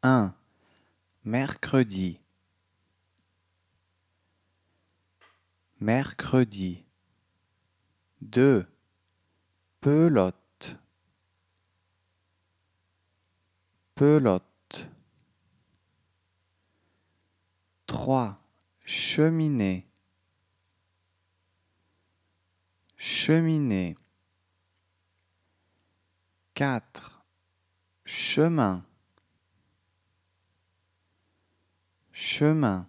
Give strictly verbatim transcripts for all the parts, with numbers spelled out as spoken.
un. Mercredi. Mercredi. deux. Pelote. Pelote. trois. Cheminée. Cheminée. quatre. Chemin. Chemin.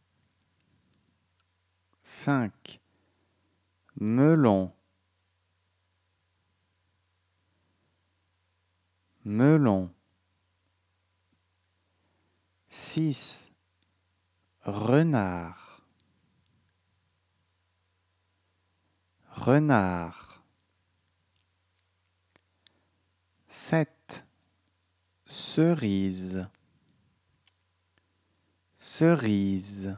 cinq. Melon. Melon. six. Renard. Renard. sept. Cerise. Cerise.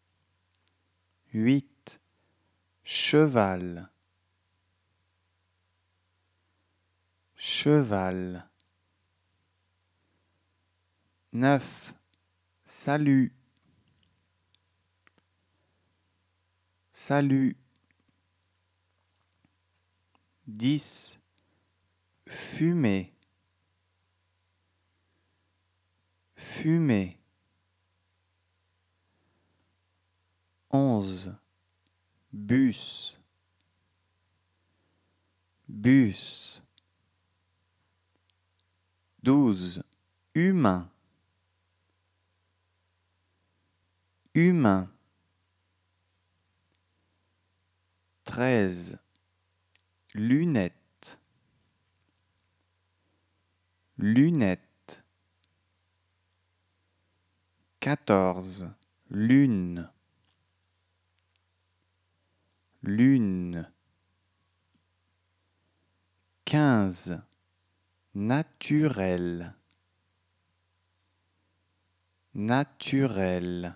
huit. Cheval. Cheval. neuf. Salut. Salut. dix. Fumer. Fumer. onze. Bus. Bus. douze. Humain. Humain. treize. Lunettes. Lunettes. quatorze. Lune. Lune. quinze. Naturel. Naturel.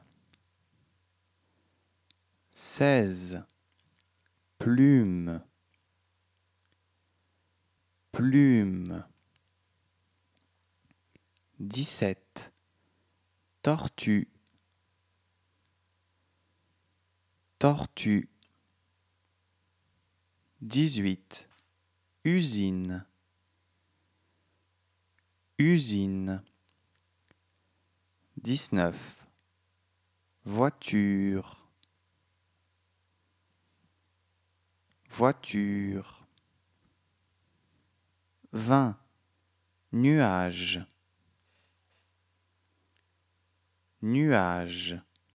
seize. Plume. Plume. dix-sept. Tortue. Tortue. dix-huit. Usine. Usine. dix-neuf. Voiture. Voiture. vingt. Nuage. Nuage.